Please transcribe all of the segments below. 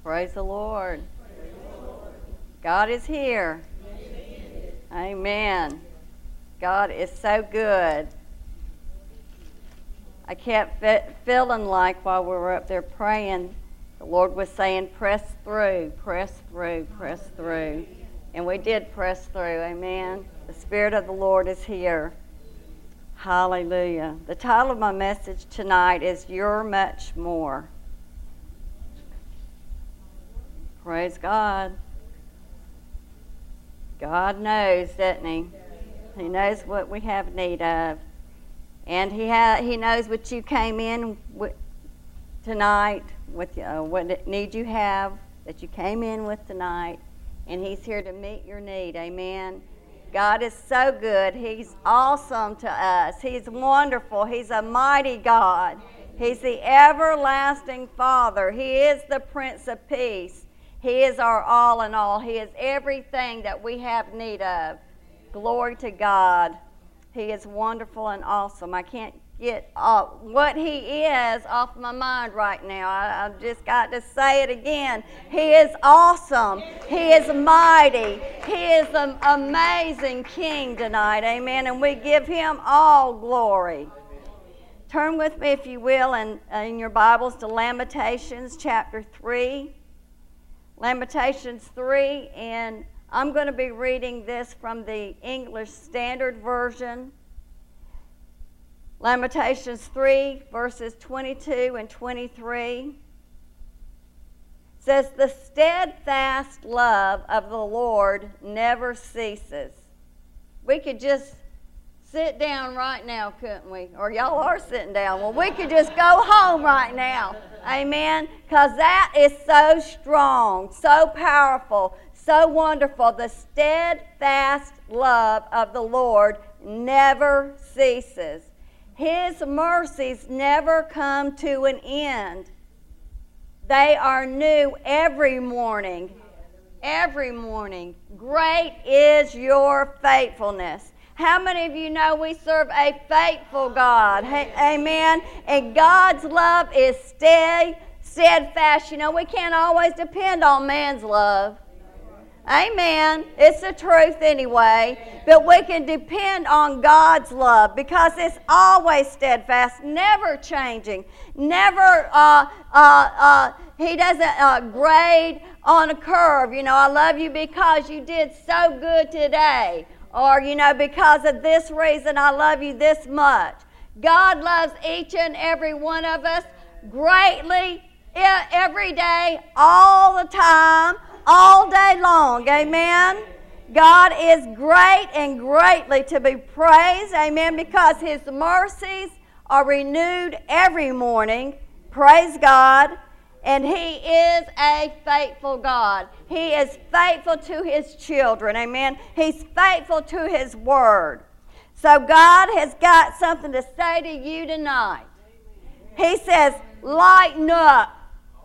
Praise the Lord. God is here. Amen. God is so good. I kept feeling like while we were up there praying, the Lord was saying, press through, press through, press through. And we did press through. Amen. The Spirit of the Lord is here. Hallelujah. The title of my message tonight is You're Much More. Praise God. God knows, doesn't He? He knows what we have need of. And He knows what you came in with tonight, with what need you have that you came in with tonight. And He's here to meet your need. Amen. God is so good. He's awesome to us. He's wonderful. He's a mighty God. He's the everlasting Father. He is the Prince of Peace. He is our all in all. He is everything that we have need of. Glory to God. He is wonderful and awesome. I can't get what He is off my mind right now. I've just got to say it again. He is awesome. He is mighty. He is an amazing King tonight. Amen. And we give Him all glory. Turn with me, if you will, in your Bibles to Lamentations chapter 3. Lamentations 3, and I'm going to be reading this from the English Standard Version. Lamentations 3, verses 22 and 23 says, "The steadfast love of the Lord never ceases." We could just sit down right now, couldn't we? Or y'all are sitting down. Well, we could just go home right now. Amen? Because that is so strong, so powerful, so wonderful. The steadfast love of the Lord never ceases. His mercies never come to an end. They are new every morning. Every morning. Great is your faithfulness. How many of you know we serve a faithful God? Amen. And God's love is steadfast. You know, we can't always depend on man's love. Amen. It's the truth anyway. But we can depend on God's love because it's always steadfast, never changing, never, He doesn't grade on a curve. You know, I love you because you did so good today. Or, you know, because of this reason, I love you this much. God loves each and every one of us greatly, every day, all the time, all day long. Amen? God is great and greatly to be praised. Amen? Because His mercies are renewed every morning. Praise God. And He is a faithful God. He is faithful to His children. Amen. He's faithful to His word. So God has got something to say to you tonight. He says, lighten up.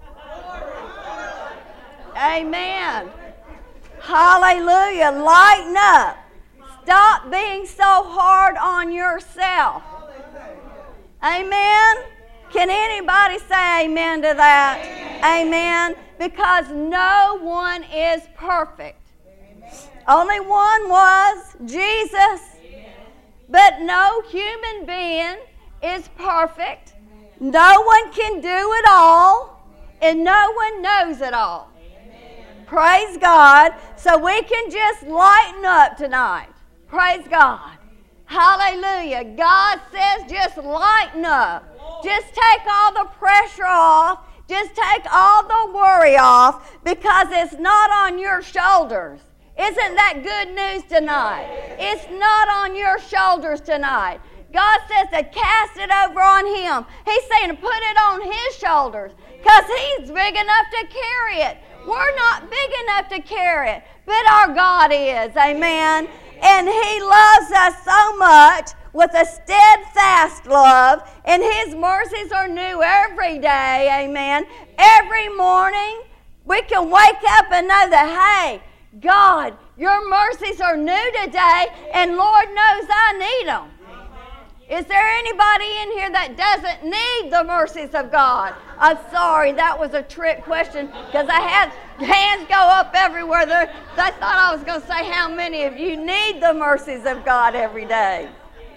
Amen. Hallelujah. Lighten up. Stop being so hard on yourself. Amen. Can anybody say amen to that? Amen. Because no one is perfect. Only one was Jesus. But no human being is perfect. No one can do it all. And no one knows it all. Praise God. So we can just lighten up tonight. Praise God. Hallelujah. God says just lighten up. Just take all the pressure off. Just take all the worry off because it's not on your shoulders. Isn't that good news tonight? It's not on your shoulders tonight. God says to cast it over on Him. He's saying to put it on His shoulders because He's big enough to carry it. We're not big enough to carry it, but our God is. Amen. And He loves us so much with a steadfast love, and His mercies are new every day, amen. Every morning, we can wake up and know that, hey, God, your mercies are new today, and Lord knows I need them. Is there anybody in here that doesn't need the mercies of God? I'm sorry, that was a trick question because I had hands go up everywhere. I thought I was going to say how many of you need the mercies of God every day.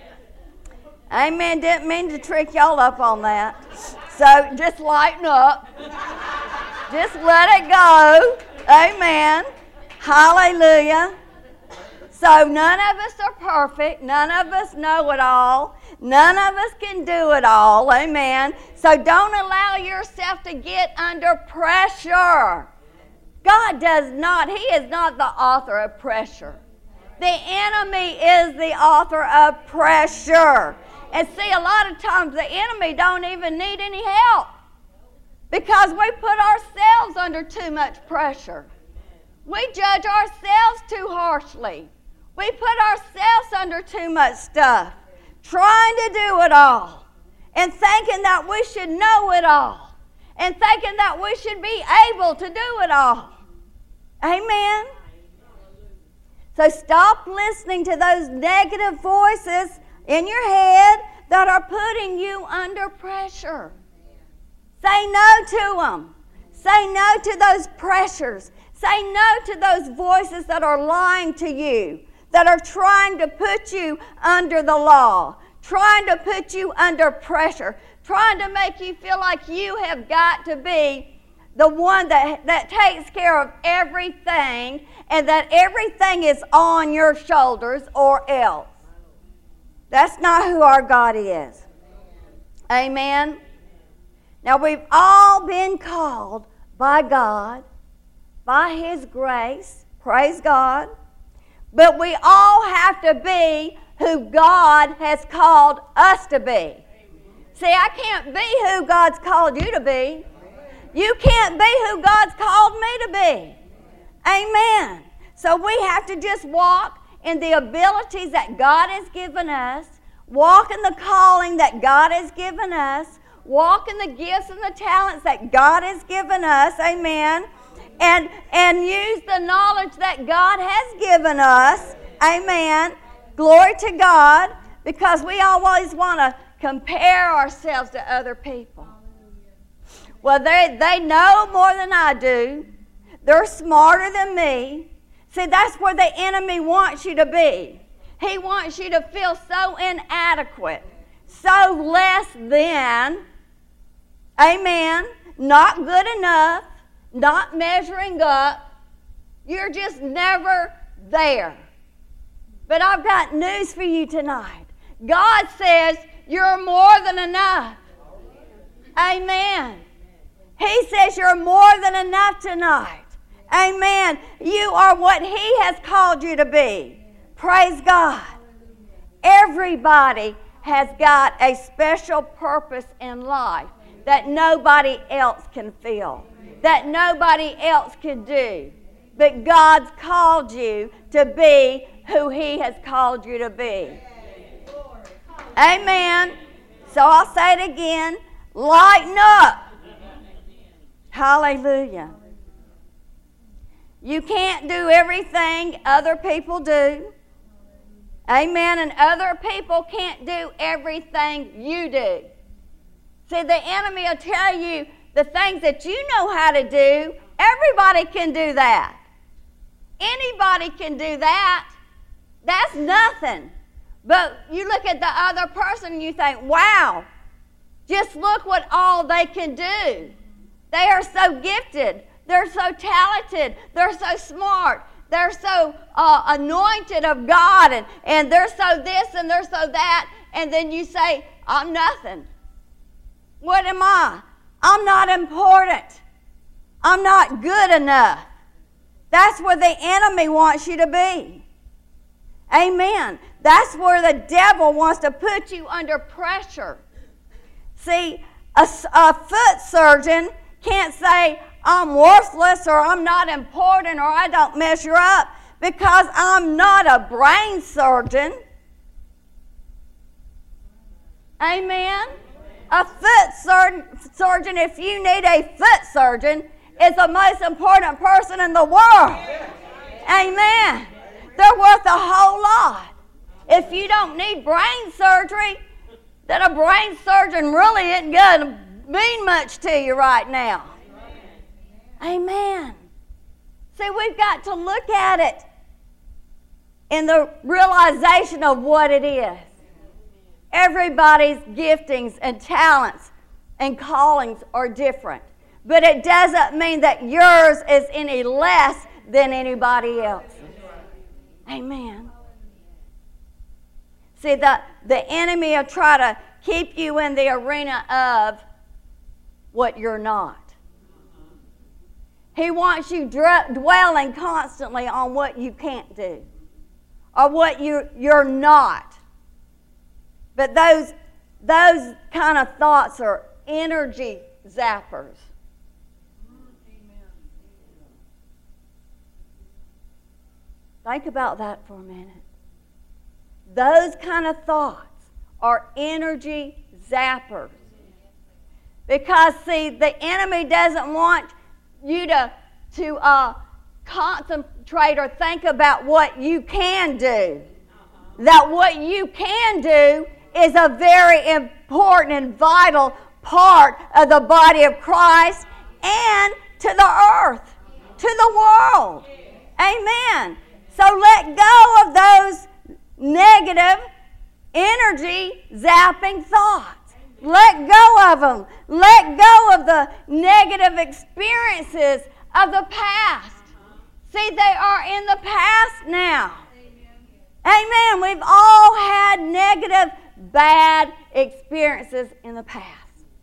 Amen. Didn't mean to trick y'all up on that. So just lighten up. Just let it go. Amen. Hallelujah. So none of us are perfect. None of us know it all. None of us can do it all. Amen. So don't allow yourself to get under pressure. God does not. He is not the author of pressure. The enemy is the author of pressure. And see, a lot of times the enemy don't even need any help because we put ourselves under too much pressure. We judge ourselves too harshly. We put ourselves under too much stuff, trying to do it all, and thinking that we should know it all, and thinking that we should be able to do it all. Amen? So stop listening to those negative voices in your head that are putting you under pressure. Say no to them. Say no to those pressures. Say no to those voices that are lying to you, that are trying to put you under the law, trying to put you under pressure, trying to make you feel like you have got to be the one that takes care of everything and that everything is on your shoulders or else. That's not who our God is. Amen. Now we've all been called by God, by His grace, praise God, but we all have to be who God has called us to be. See, I can't be who God's called you to be. You can't be who God's called me to be. Amen. So we have to just walk in the abilities that God has given us, walk in the calling that God has given us, walk in the gifts and the talents that God has given us, amen, and use the knowledge that God has given us, amen, glory to God, because we always want to compare ourselves to other people. Well, they know more than I do. They're smarter than me. See, that's where the enemy wants you to be. He wants you to feel so inadequate, so less than, amen, not good enough, not measuring up. You're just never there. But I've got news for you tonight. God says you're more than enough. Amen. He says you're more than enough tonight. Amen. You are what He has called you to be. Praise God. Everybody has got a special purpose in life that nobody else can feel, that nobody else can do. But God's called you to be who He has called you to be. Amen. So I'll say it again. Lighten up. Hallelujah. You can't do everything other people do. Amen. And other people can't do everything you do. See, the enemy will tell you the things that you know how to do. Everybody can do that. Anybody can do that. That's nothing. But you look at the other person and you think, wow, just look what all they can do. They are so gifted. They're so talented. They're so smart. They're so anointed of God. And they're so this and they're so that. And then you say, I'm nothing. What am I? I'm not important. I'm not good enough. That's where the enemy wants you to be. Amen. That's where the devil wants to put you under pressure. See, a foot surgeon can't say, I'm worthless or I'm not important or I don't measure up because I'm not a brain surgeon. Amen. A foot surgeon, if you need a foot surgeon, is the most important person in the world. Amen. They're worth a whole lot. If you don't need brain surgery, that a brain surgeon really isn't going to mean much to you right now. Amen. See, we've got to look at it in the realization of what it is. Everybody's giftings and talents and callings are different. But it doesn't mean that yours is any less than anybody else's. Amen. See, the enemy will try to keep you in the arena of what you're not. He wants you dwelling constantly on what you can't do or what you're not. But those kind of thoughts are energy zappers. Think about that for a minute. Those kind of thoughts are energy zappers. Because, see, the enemy doesn't want you to concentrate or think about what you can do. That what you can do is a very important and vital part of the body of Christ and to the earth, to the world. Amen. So let go of those negative energy zapping thoughts. Let go of them. Let go of the negative experiences of the past. See, they are in the past now. Amen. We've all had negative, bad experiences in the past.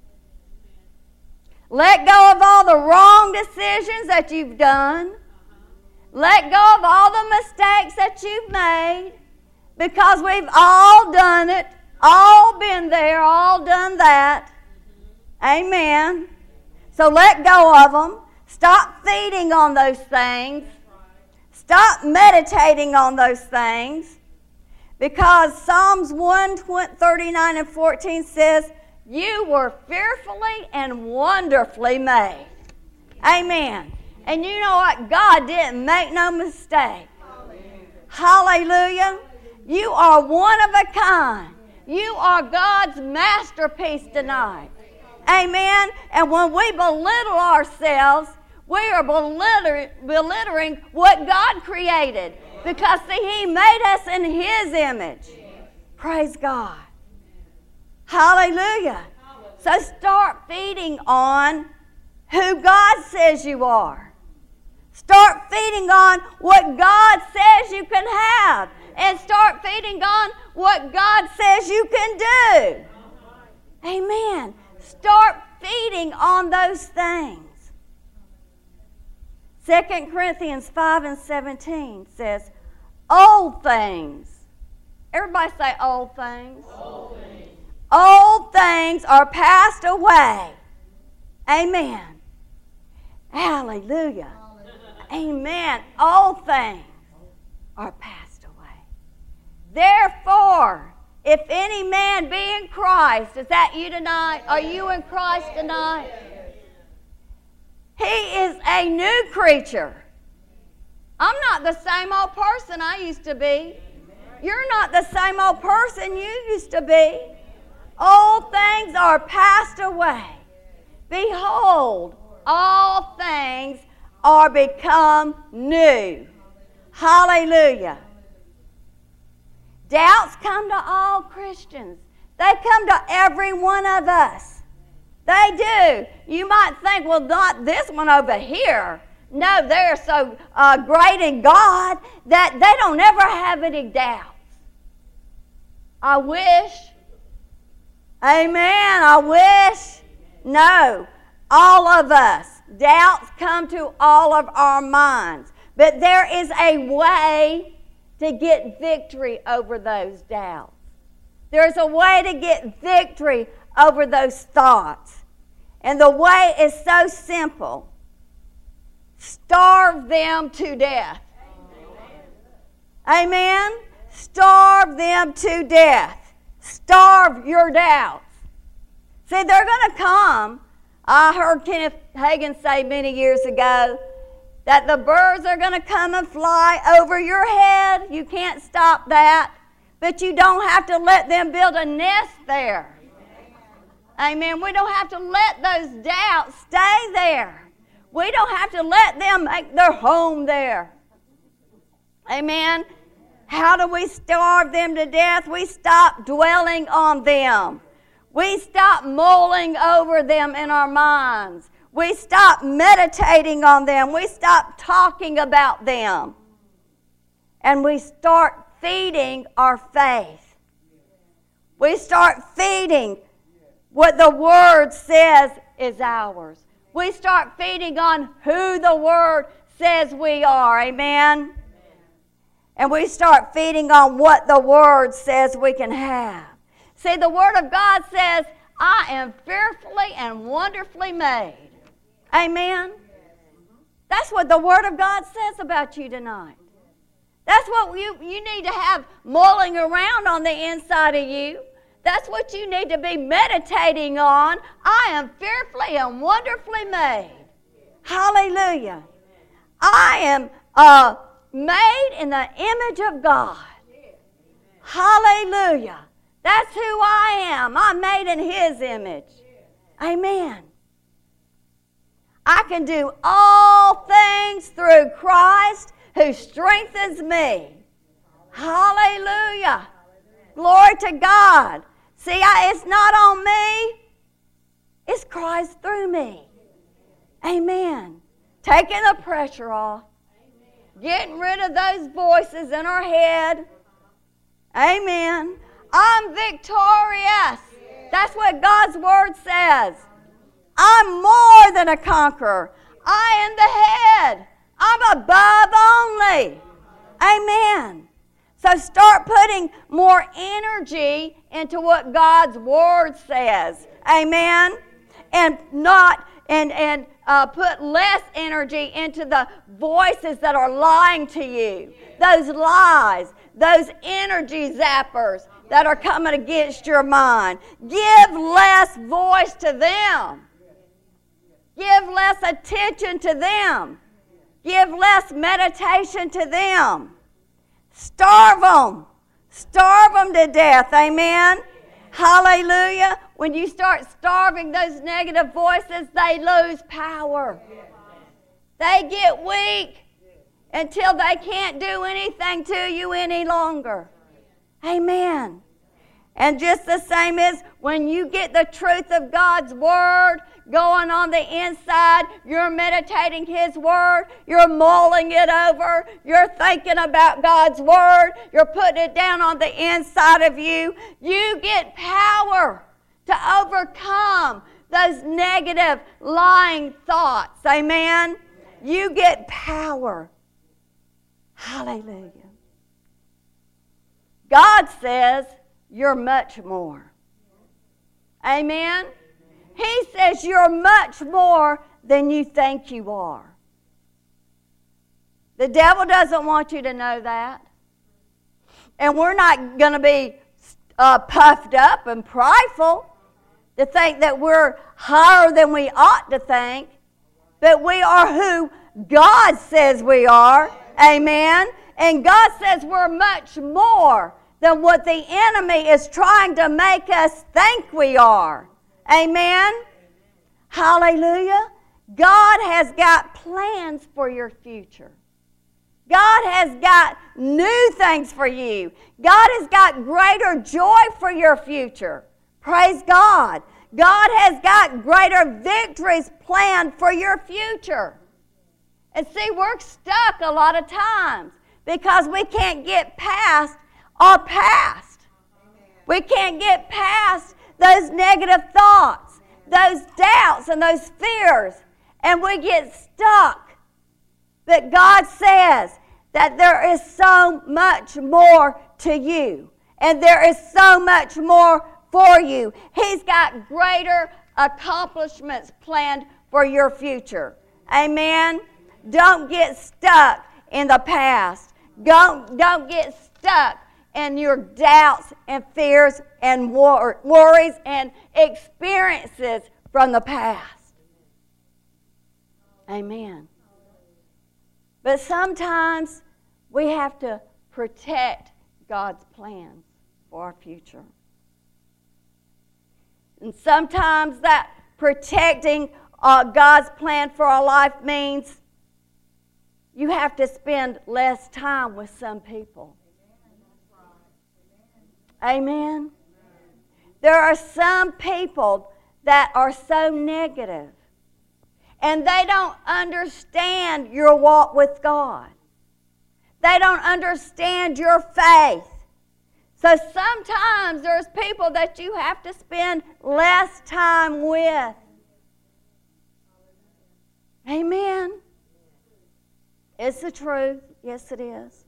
Let go of all the wrong decisions that you've done. Let go of all the mistakes that you've made, because we've all done it, all been there, all done that. Amen. So let go of them. Stop feeding on those things. Stop meditating on those things, because Psalms 139 and 14 says, you were fearfully and wonderfully made. Amen. And you know what? God didn't make no mistake. Hallelujah. You are one of a kind. You are God's masterpiece tonight. Amen. And when we belittle ourselves, we are belittling what God created. Because, see, He made us in His image. Praise God. Hallelujah. So start feeding on who God says you are. Start feeding on what God says you can have. And start feeding on what God says you can do. Amen. Start feeding on those things. 2 Corinthians 5 and 17 says, old things. Everybody say old things. Old things. Old things are passed away. Amen. Hallelujah. Amen. Old things are passed away. Therefore, if any man be in Christ, is that you tonight? Are you in Christ tonight? He is a new creature. I'm not the same old person I used to be. You're not the same old person you used to be. Old things are passed away. Behold, all things are become new. Hallelujah. Doubts come to all Christians. They come to every one of us. They do. You might think, well, not this one over here. No, they're so great in God that they don't ever have any doubts. I wish. Amen. I wish. No. All of us. Doubts come to all of our minds. But there is a way to get victory over those doubts. There's a way to get victory over those thoughts. And the way is so simple. Starve them to death. Amen? Starve them to death. Starve your doubts. See, they're going to come. I heard Kenneth Hagin say many years ago that the birds are going to come and fly over your head. You can't stop that. But you don't have to let them build a nest there. Amen. We don't have to let those doubts stay there. We don't have to let them make their home there. Amen. How do we starve them to death? We stop dwelling on them. We stop mulling over them in our minds. We stop meditating on them. We stop talking about them. And we start feeding our faith. We start feeding what the Word says is ours. We start feeding on who the Word says we are. Amen? And we start feeding on what the Word says we can have. See, the Word of God says, I am fearfully and wonderfully made. Amen? That's what the Word of God says about you tonight. That's what you need to have mulling around on the inside of you. That's what you need to be meditating on. I am fearfully and wonderfully made. Hallelujah. I am made in the image of God. Hallelujah. That's who I am. I'm made in His image. Amen. I can do all things through Christ who strengthens me. Hallelujah. Glory to God. See, it's not on me. It's Christ through me. Amen. Taking the pressure off. Getting rid of those voices in our head. Amen. I'm victorious. That's what God's Word says. I'm more than a conqueror. I am the head. I'm above only. Amen. So start putting more energy into what God's Word says. Amen. And put less energy into the voices that are lying to you. Those lies, those energy zappers that are coming against your mind. Give less voice to them. Give less attention to them. Give less meditation to them. Starve them. Starve them to death. Amen. Hallelujah. When you start starving those negative voices, they lose power. They get weak until they can't do anything to you any longer. Amen. And just the same as when you get the truth of God's Word going on the inside, you're meditating His Word, you're mulling it over, you're thinking about God's Word, you're putting it down on the inside of you, you get power to overcome those negative, lying thoughts. Amen? You get power. Hallelujah. God says you're much more. Amen? He says you're much more than you think you are. The devil doesn't want you to know that. And we're not going to be puffed up and prideful to think that we're higher than we ought to think. But we are who God says we are. Amen? And God says we're much more than what the enemy is trying to make us think we are. Amen? Hallelujah. God has got plans for your future. God has got new things for you. God has got greater joy for your future. Praise God. God has got greater victories planned for your future. And see, we're stuck a lot of times because we can't get past our past. We can't get past those negative thoughts, those doubts, and those fears, and we get stuck. But God says that there is so much more to you, and there is so much more for you. He's got greater accomplishments planned for your future. Amen? Don't get stuck in the past. Don't get stuck in your doubts and fears and worries and experiences from the past. Amen. But sometimes we have to protect God's plans for our future. And sometimes that protecting God's plan for our life means you have to spend less time with some people. Amen. There are some people that are so negative, and they don't understand your walk with God. They don't understand your faith. So sometimes there's people that you have to spend less time with. Amen. It's the truth. Yes, it is.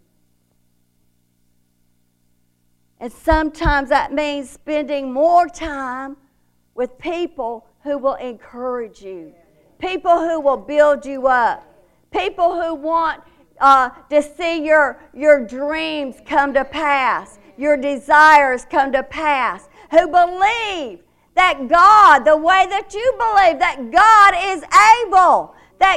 And sometimes that means spending more time with people who will encourage you, people who will build you up, people who want to see your dreams come to pass, your desires come to pass, who believe that God, the way that you believe, that God is able,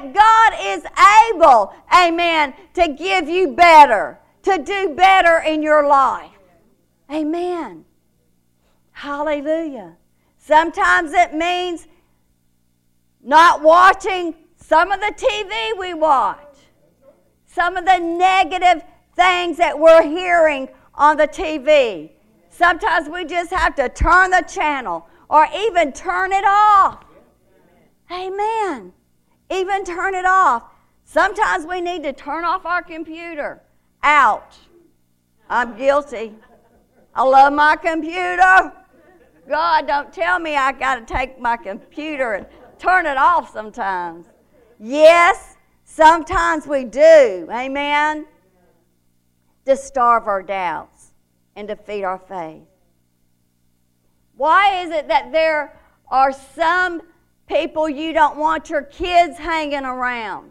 amen, to give you better, to do better in your life. Amen. Hallelujah. Sometimes it means not watching some of the TV we watch, some of the negative things that we're hearing on the TV. Sometimes we just have to turn the channel or even turn it off. Amen. Even turn it off. Sometimes we need to turn off our computer. Ouch. I'm guilty. I love my computer. God, don't tell me I got to take my computer and turn it off sometimes. Yes, sometimes we do. Amen. To starve our doubts and to feed our faith. Why is it that there are some people you don't want your kids hanging around?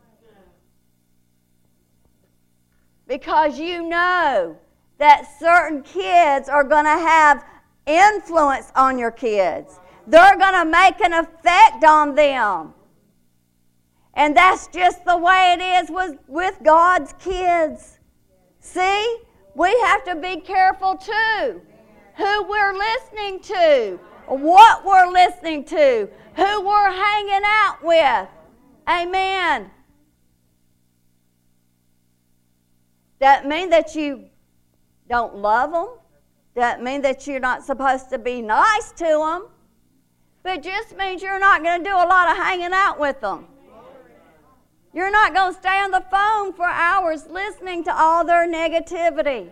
Because you know that certain kids are going to have influence on your kids. They're going to make an effect on them. And that's just the way it is with God's kids. See, we have to be careful too. Who we're listening to, what we're listening to, who we're hanging out with. Amen. That mean that you don't love them. That mean that you're not supposed to be nice to them. But it just means you're not going to do a lot of hanging out with them. You're not going to stay on the phone for hours listening to all their negativity.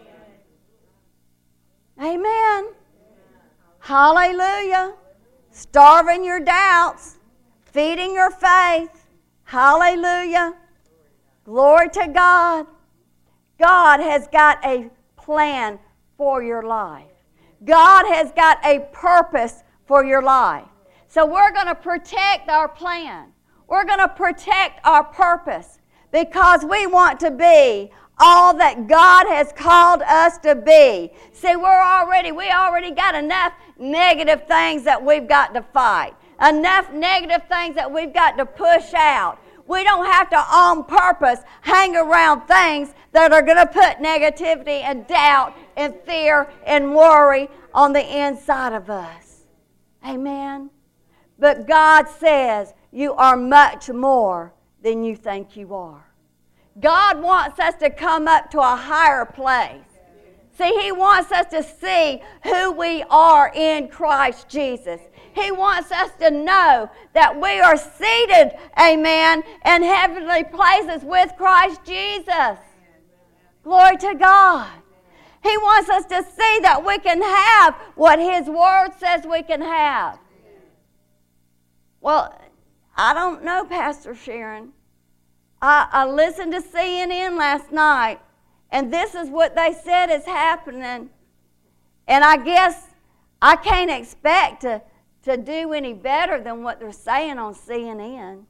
Amen. Hallelujah. Starving your doubts, feeding your faith. Hallelujah. Glory to God. God has got a plan for your life. God has got a purpose for your life. So we're going to protect our plan. We're going to protect our purpose because we want to be all that God has called us to be. See, we already got enough negative things that we've got to fight, enough negative things that we've got to push out. We don't have to on purpose hang around things that are going to put negativity and doubt and fear and worry on the inside of us. Amen. But God says you are much more than you think you are. God wants us to come up to a higher place. See, He wants us to see who we are in Christ Jesus. He wants us to know that we are seated, amen, in heavenly places with Christ Jesus. Glory to God. He wants us to see that we can have what His Word says we can have. Well, I don't know, Pastor Sharon. I listened to CNN last night, and this is what they said is happening. And I guess I can't expect to do any better than what they're saying on CNN.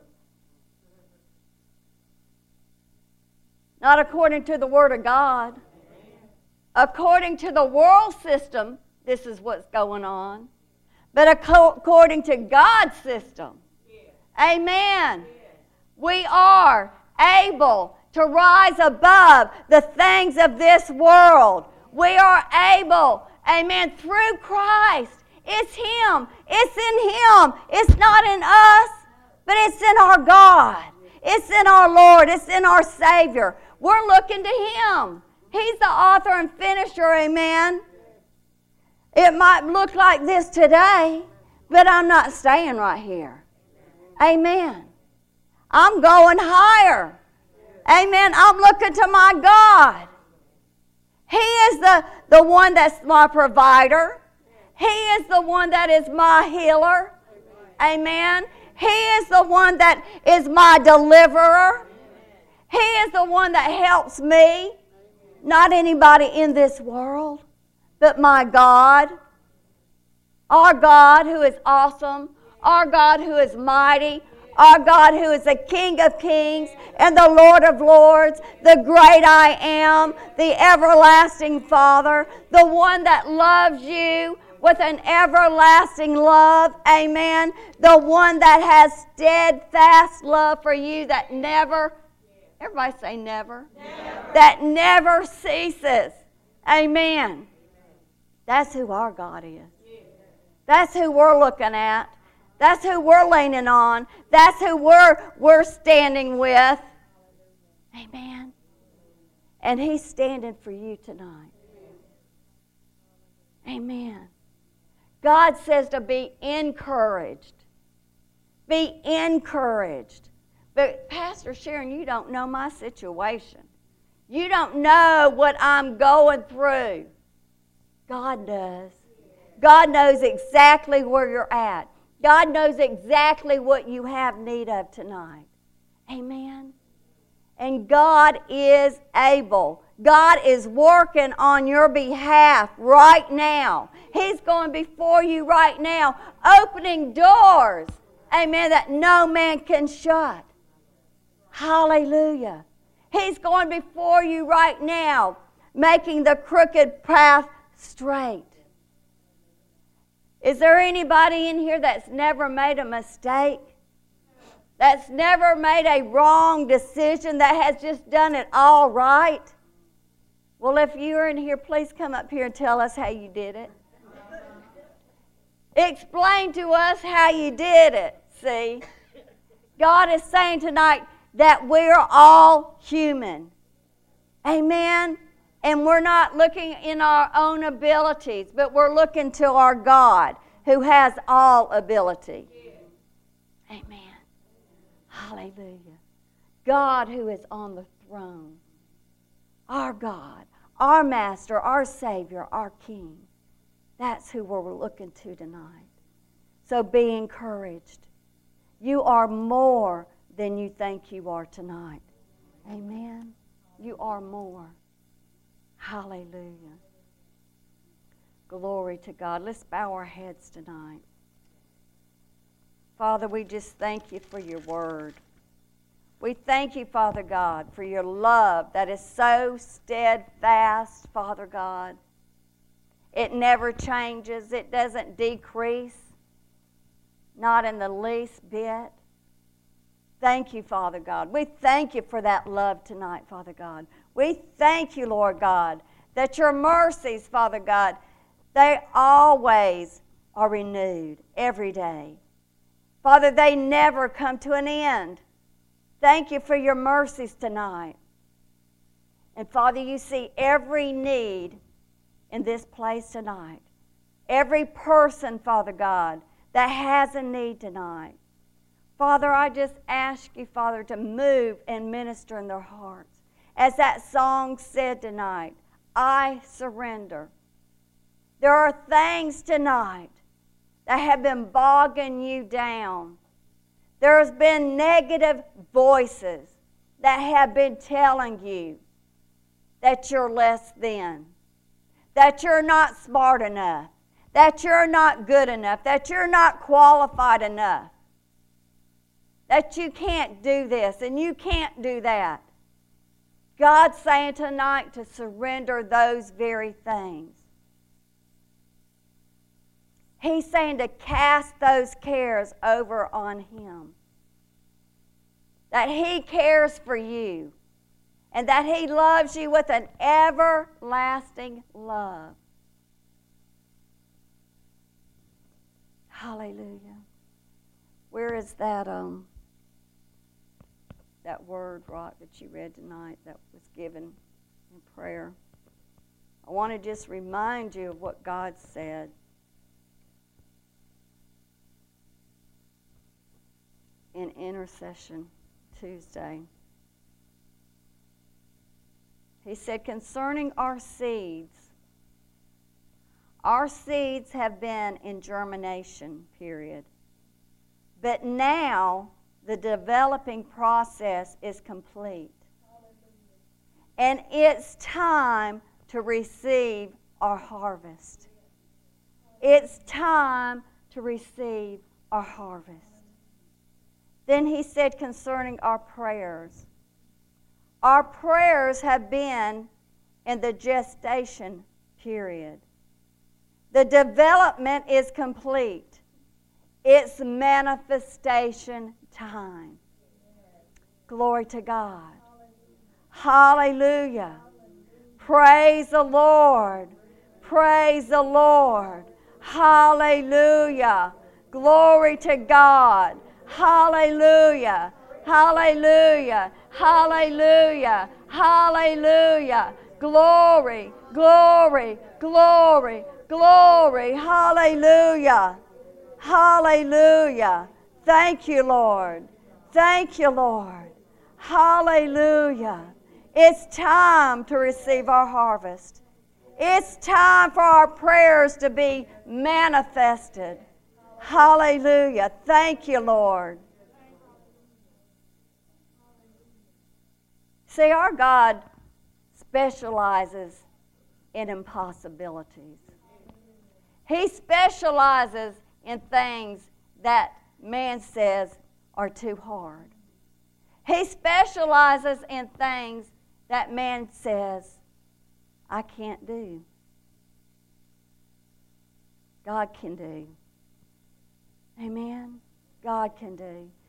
Not according to the Word of God. According to the world system, this is what's going on. But according to God's system, amen, we are able to rise above the things of this world. We are able, amen, through Christ, It's Him. It's in Him. It's not in us, but it's in our God. It's in our Lord. It's in our Savior. We're looking to Him. He's the author and finisher, amen. It might look like this today, but I'm not staying right here. Amen. I'm going higher. Amen. I'm looking to my God. He is the one that's my provider. He is the one that is my healer. Amen. He is the one that is my deliverer. He is the one that helps me. Not anybody in this world, but my God. Our God who is awesome. Our God who is mighty. Our God who is the King of kings and the Lord of lords, the great I am, the everlasting Father, the one that loves you with an everlasting love, amen. The one that has steadfast love for you that never, everybody say never, that never ceases, amen. That's who our God is. That's who we're looking at. That's who we're leaning on. That's who we're standing with. Amen. And He's standing for you tonight. Amen. God says to be encouraged. Be encouraged. But Pastor Sharon, you don't know my situation. You don't know what I'm going through. God does. God knows exactly where you're at. God knows exactly what you have need of tonight. Amen. And God is able. God is working on your behalf right now. He's going before you right now, opening doors, amen, that no man can shut. Hallelujah. He's going before you right now, making the crooked path straight. Is there anybody in here that's never made a mistake? That's never made a wrong decision, that has just done it all right? Well, if you're in here, please come up here and tell us how you did it. Explain to us how you did it, see? God is saying tonight that we're all human. Amen? And we're not looking in our own abilities, but we're looking to our God who has all ability. Amen. Hallelujah. God who is on the throne. Our God, our Master, our Savior, our King. That's who we're looking to tonight. So be encouraged. You are more than you think you are tonight. Amen. You are more. Hallelujah. Glory to God. Let's bow our heads tonight. Father, we just thank you for your word. We thank you, Father God, for your love that is so steadfast, Father God. It never changes. It doesn't decrease. Not in the least bit. Thank you, Father God. We thank you for that love tonight, Father God. We thank you, Lord God, that your mercies, Father God, they always are renewed every day. Father, they never come to an end. Thank you for your mercies tonight. And Father, you see every need in this place tonight. Every person, Father God, that has a need tonight. Father, I just ask you, Father, to move and minister in their hearts. As that song said tonight, I surrender. There are things tonight that have been bogging you down. There's been negative voices that have been telling you that you're less than, that you're not smart enough, that you're not good enough, that you're not qualified enough, that you can't do this and you can't do that. God's saying tonight to surrender those very things. He's saying to cast those cares over on Him. That He cares for you. And that He loves you with an everlasting love. Hallelujah. Where is that that word, Rock, that you read tonight that was given in prayer? I want to just remind you of what God said. In Intercession Tuesday. He said, concerning our seeds have been in germination period. But now the developing process is complete. And it's time to receive our harvest. It's time to receive our harvest. Then he said concerning our prayers have been in the gestation period. The development is complete. It's manifestation time. Glory to God. Hallelujah. Praise the Lord. Praise the Lord. Hallelujah. Glory to God. Hallelujah. Hallelujah. Hallelujah. Hallelujah. Glory, glory, glory, glory. Hallelujah. Hallelujah. Thank you, Lord. Thank you, Lord. Hallelujah. It's time to receive our harvest. It's time for our prayers to be manifested. Hallelujah. Thank you, Lord. See, our God specializes in impossibilities. He specializes in things that man says are too hard. He specializes in things that man says, I can't do. God can do. Amen? God can do.